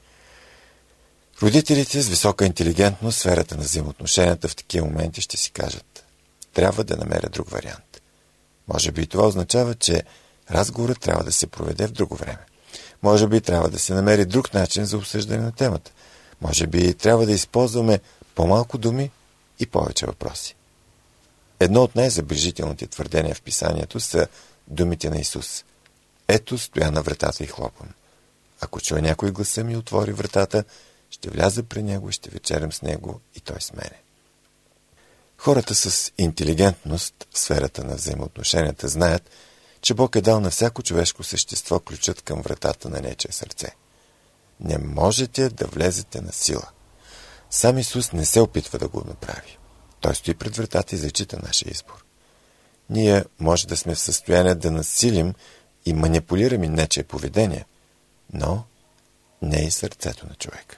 Родителите с висока интелигентност в сферата на взаимоотношенията в такива моменти ще си кажат: трябва да намеря друг вариант. Може би това означава, че разговорът трябва да се проведе в друго време. Може би трябва да се намери друг начин за обсъждане на темата. Може би трябва да използваме по-малко думи и повече въпроси. Едно от най-забележителните твърдения в писанието са думите на Исус. Ето стоя на вратата и хлопам. Ако чуе някой гласа ми и отвори вратата, ще вляза при него и ще вечерям с него и той с мене. Хората с интелигентност в сферата на взаимоотношенията знаят, че Бог е дал на всяко човешко същество ключът към вратата на нечие сърце. Не можете да влезете на сила. Сам Исус не се опитва да го направи. Той стои пред вратата и зачита нашия избор. Ние може да сме в състояние да насилим и манипулираме нечие поведение, но не и сърцето на човека.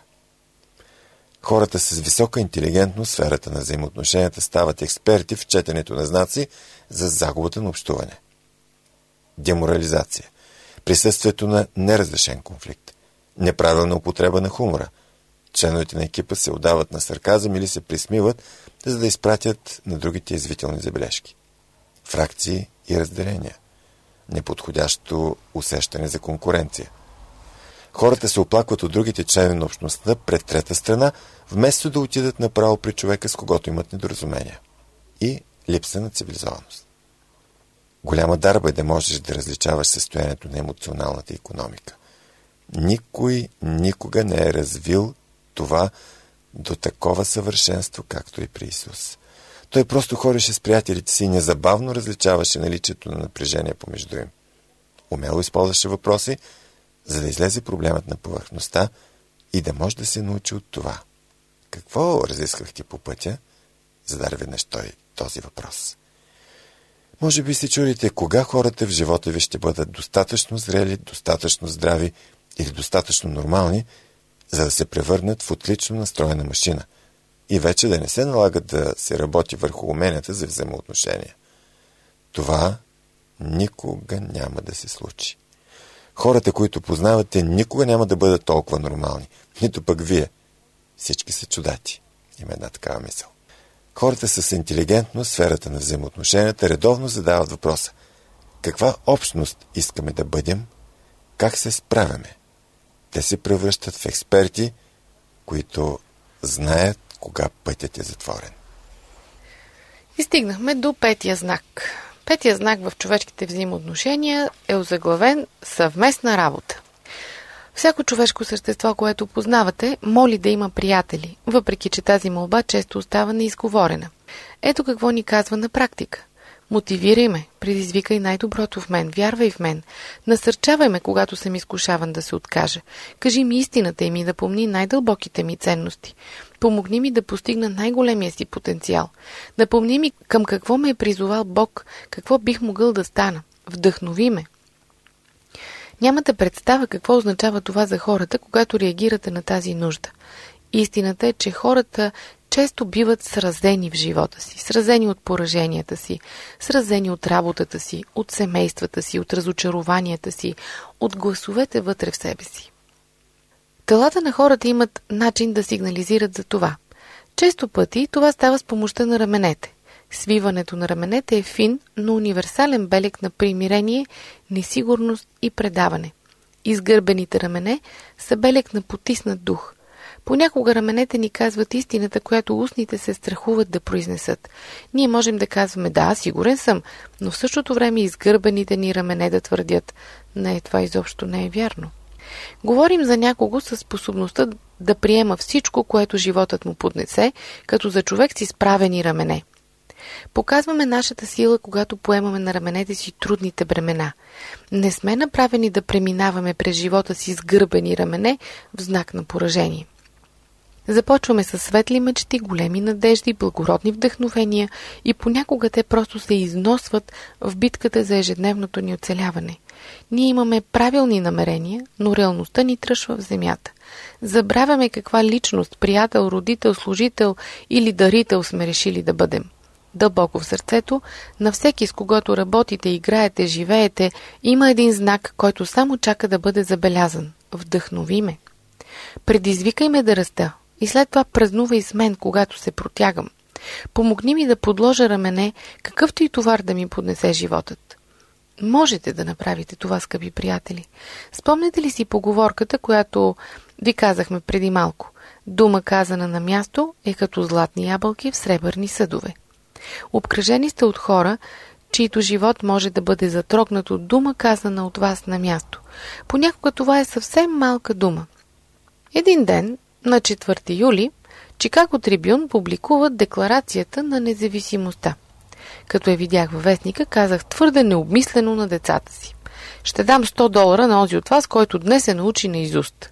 Хората с висока интелигентност в сферата на взаимоотношенията стават експерти в четенето на знаци за загубата на общуване. Деморализация, присъствието на неразрешен конфликт, неправилна употреба на хумора. Членовете на екипа се отдават на сарказъм или се присмиват, за да изпратят на другите извителни забележки. Фракции и разделения. Неподходящо усещане за конкуренция. Хората се оплакват от другите членове на общността пред трета страна, вместо да отидат направо при човека, с когото имат недоразумения. И липса на цивилизованост. Голяма дарба е да можеш да различаваш състоянието на емоционалната икономика. Никой никога не е развил това до такова съвършенство, както и при Исус. Той просто ходеше с приятелите си и незабавно различаваше наличието на напрежение помежду им. Умело използваше въпроси, за да излезе проблемът на повърхността и да може да се научи от това. Какво разисквахте по пътя? Зададе веднъж той този въпрос. Може би се чудите кога хората в живота ви ще бъдат достатъчно зрели, достатъчно здрави или достатъчно нормални, за да се превърнат в отлично настроена машина и вече да не се налагат да се работи върху уменията за взаимоотношения. Това никога няма да се случи. Хората, които познавате, никога няма да бъдат толкова нормални. Нито пък вие. Всички са чудати. Има една такава мисъл. Хората с интелигентност в сферата на взаимоотношенията редовно задават въпроса: каква общност искаме да бъдем? Как се справяме? Те се превръщат в експерти, които знаят кога пътят е затворен. И стигнахме до петия знак. Петия знак в човешките взаимоотношения е озаглавен съвместна работа. Всяко човешко същество, което познавате, моли да има приятели, въпреки че тази молба често остава неизговорена. Ето какво ни казва на практика. Мотивирай ме, предизвикай най-доброто в мен, вярвай в мен, насърчавай ме, когато съм изкушаван да се откажа. Кажи ми истината и ми да помни най-дълбоките ми ценности. Помогни ми да постигна най-големия си потенциал. Напомни ми към какво ме е призовал Бог, какво бих могъл да стана. Вдъхнови ме. Нямате представа какво означава това за хората, когато реагирате на тази нужда. Истината е, че хората често биват сразени в живота си, сразени от пораженията си, сразени от работата си, от семействата си, от разочарованията си, от гласовете вътре в себе си. Телата на хората имат начин да сигнализират за това. Често пъти това става с помощта на раменете. Свиването на раменете е фин, но универсален белег на примирение, несигурност и предаване. Изгърбените рамене са белег на потиснат дух. Понякога раменете ни казват истината, която устните се страхуват да произнесат. Ние можем да казваме: да, сигурен съм, но в същото време изгърбаните ни рамене да твърдят: не, това изобщо не е вярно. Говорим за някого със способността да приема всичко, което животът му поднесе, като за човек с изправени рамене. Показваме нашата сила, когато поемаме на раменете си трудните бремена. Не сме направени да преминаваме през живота си с гърбени рамене в знак на поражение. Започваме със светли мечти, големи надежди, благородни вдъхновения и понякога те просто се износват в битката за ежедневното ни оцеляване. Ние имаме правилни намерения, но реалността ни тръшва в земята. Забравяме каква личност, приятел, родител, служител или дарител сме решили да бъдем. Дълбоко в сърцето, на всеки, с когото работите, играете, живеете, има един знак, който само чака да бъде забелязан. Вдъхнови ме. Предизвикай ме да раста и след това празнувай с мен, когато се протягам. Помогни ми да подложа рамене, какъвто и товар да ми поднесе животът. Можете да направите това, скъпи приятели. Спомняте ли си поговорката, която ви казахме преди малко? Дума казана на място е като златни ябълки в сребърни съдове. Обкръжени сте от хора, чието живот може да бъде затрогнат от дума, казана от вас на място. Понякога това е съвсем малка дума. Един ден, на четвърти юли, Чикаго Трибюн публикува Декларацията на независимостта. Като я видях във вестника, казах твърде необмислено на децата си: ще дам сто долара на онзи от вас, който днес се научи наизуст.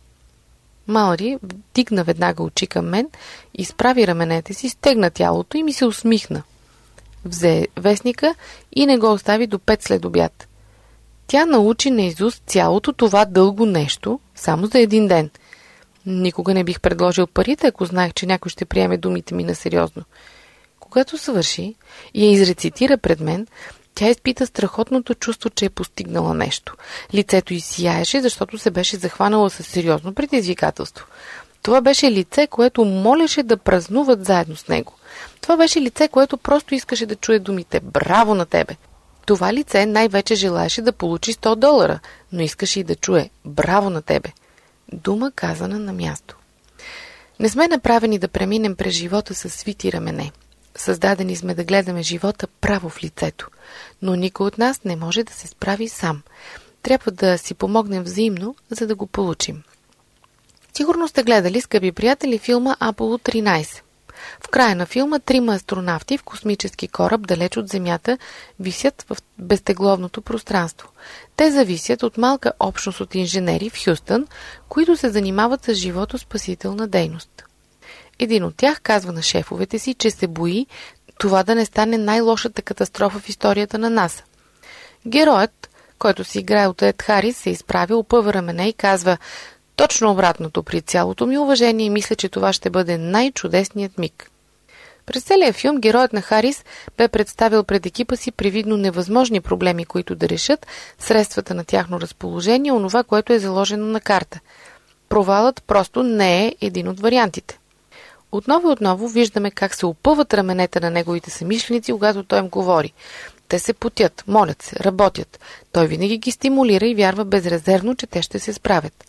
Малри вдигна веднага очи към мен, изправи раменете си, стегна тялото и ми се усмихна. Взе вестника и не го остави до пет след обяд. Тя научи наизуст цялото това дълго нещо само за един ден. Никога не бих предложил парите, ако знаех, че някой ще приеме думите ми насериозно. Когато свърши и я изрецитира пред мен, тя изпита страхотното чувство, че е постигнала нещо. Лицето й сияеше, защото се беше захванала със сериозно предизвикателство. Това беше лице, което молеше да празнуват заедно с него. Това беше лице, което просто искаше да чуе думите «Браво на тебе!». Това лице най-вече желаеше да получи сто долара, но искаше и да чуе «Браво на тебе!». Дума казана на място. Не сме направени да преминем през живота със свити рамене. Създадени сме да гледаме живота право в лицето, но никой от нас не може да се справи сам. Трябва да си помогнем взаимно, за да го получим. Сигурно сте гледали, скъпи приятели, филма Аполо тринайсет. В края на филма трима астронавти в космически кораб далеч от Земята висят в безтегловното пространство. Те зависят от малка общност от инженери в Хюстън, които се занимават с животоспасителна дейност. Един от тях казва на шефовете си, че се бои това да не стане най-лошата катастрофа в историята на НАСА. Героят, който си играе от Ед Харис, се изправи, опъва рамене и казва: точно обратното, при цялото ми уважение, мисля, че това ще бъде най-чудесният миг. През целия филм героят на Харис бе представил пред екипа си привидно невъзможни проблеми, които да решат, средствата на тяхно разположение, онова, което е заложено на карта. Провалът просто не е един от вариантите. Отново и отново виждаме как се опъват раменете на неговите съмишленици, когато той им говори. Те се потят, молят се, работят. Той винаги ги стимулира и вярва безрезервно, че те ще се справят.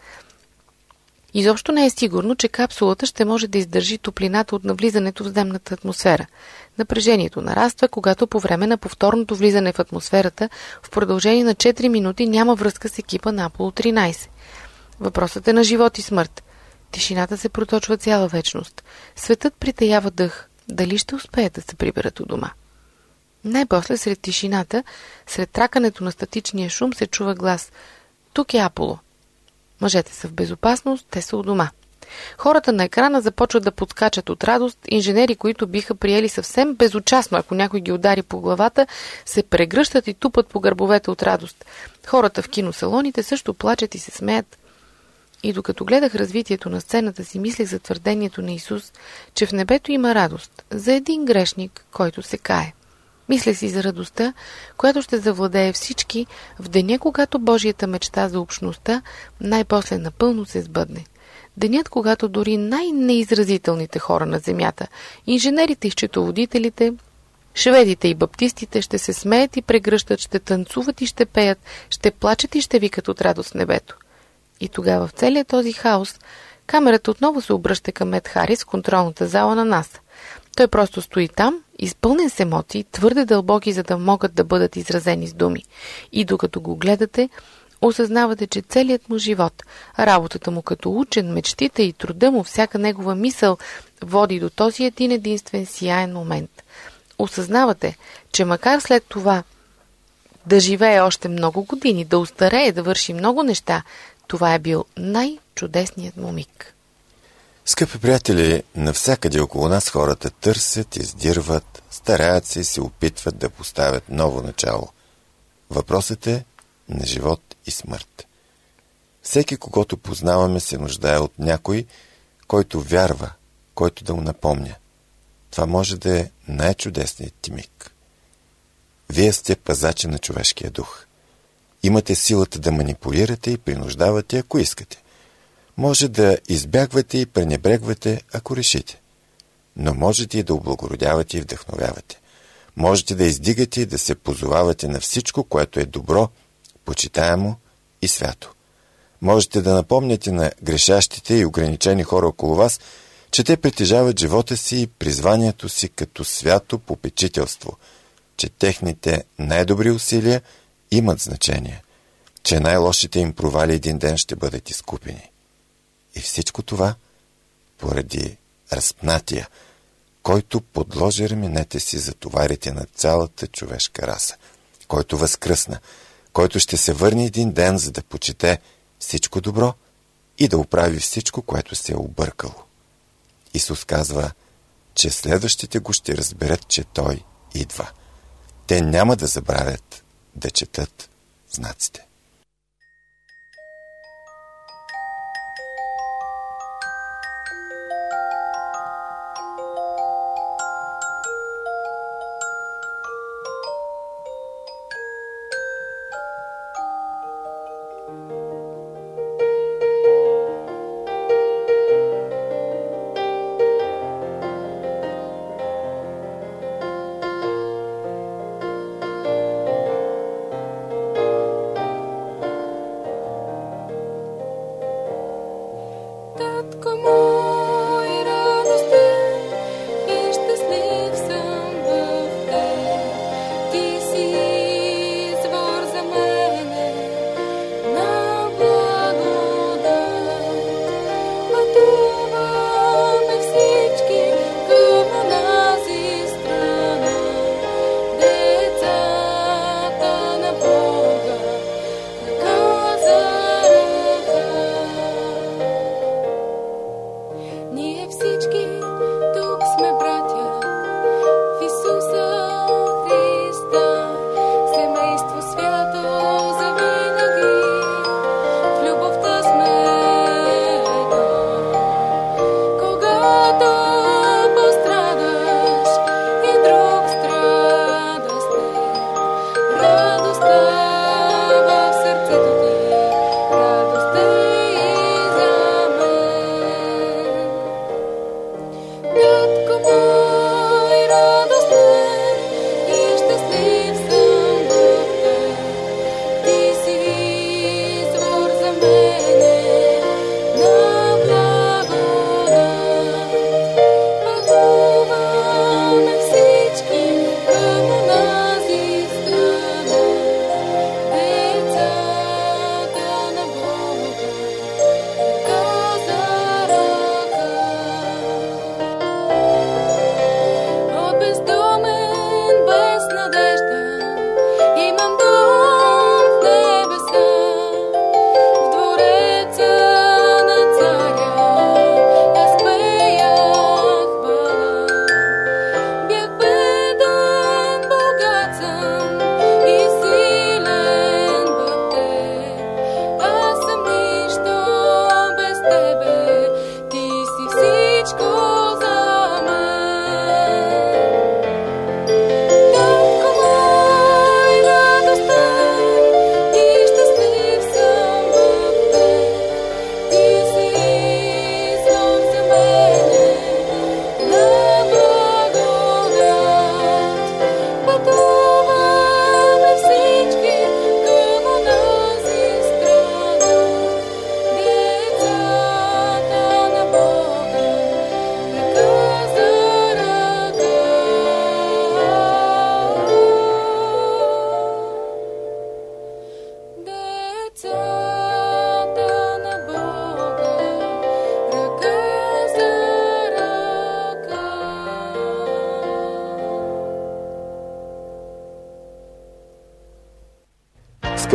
Изобщо не е сигурно, че капсулата ще може да издържи топлината от навлизането в земната атмосфера. Напрежението нараства, когато по време на повторното влизане в атмосферата в продължение на четири минути няма връзка с екипа на Аполо тринайсет. Въпросът е на живот и смърт. Тишината се проточва цяла вечност. Светът притаява дъх. Дали ще успеят да се приберат у дома? Най-после сред тишината, сред тракането на статичния шум се чува глас: тук е Аполо. Мъжете са в безопасност, те са у дома. Хората на екрана започват да подскачат от радост. Инженери, които биха приели съвсем безучастно, ако някой ги удари по главата, се прегръщат и тупат по гърбовете от радост. Хората в киносалоните също плачат и се смеят. И докато гледах развитието на сцената си, мислех за твърдението на Исус, че в небето има радост за един грешник, който се кае. Мислех си за радостта, която ще завладее всички в деня, когато Божията мечта за общността най-после напълно се сбъдне. Денят, когато дори най-неизразителните хора на земята, инженерите и счетоводителите, шведите и баптистите ще се смеят и прегръщат, ще танцуват и ще пеят, ще плачат и ще викат от радост в небето. И тогава в целия този хаос, Камерата отново се обръща към Ед Харис в контролната зала на НАСА. Той просто стои там, изпълнен с емоции, твърде дълбоки, за да могат да бъдат изразени с думи. И докато го гледате, осъзнавате, че целият му живот, работата му като учен, мечтите и труда му, всяка негова мисъл води до този един единствен сияен момент. Осъзнавате, че макар след това да живее още много години, да устарее, да върши много неща, това е бил най-чудесният му миг. Скъпи приятели, навсякъде около нас хората търсят, издирват, стараят се и се опитват да поставят ново начало. Въпросът е на живот и смърт. Всеки, когото познаваме, се нуждае от някой, който вярва, който да му напомня. Това може да е най-чудесният ти миг. Вие сте пазачи на човешкия дух. Имате силата да манипулирате и принуждавате, ако искате. Може да избягвате и пренебрегвате, ако решите. Но можете и да облагородявате и вдъхновявате. Можете да издигате и да се позовавате на всичко, което е добро, почитаемо и свято. Можете да напомняте на грешащите и ограничени хора около вас, че те притежават живота си и призванието си като свято попечителство, че техните най-добри усилия имат значение, че най-лошите им провали един ден ще бъдат изкупени. И всичко това поради разпнатия, който подложи раменете си за товарите на цялата човешка раса, който възкръсна, който ще се върне един ден, за да почете всичко добро и да оправи всичко, което се е объркало. Исус казва, че следващите го ще разберат, че Той идва. Те няма да забравят да четат знаците.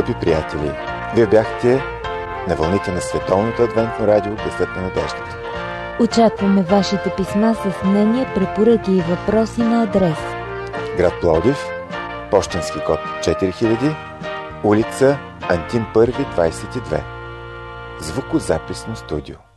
Скъпи приятели, вие бяхте на вълните на Световното адвентно радио Гласът на надеждата. Очакваме вашите писма с мнения, препоръки и въпроси на адрес: град Пловдив, пощенски код четири хиляди, улица Антим първи, двайсет и две. Звукозаписно студио.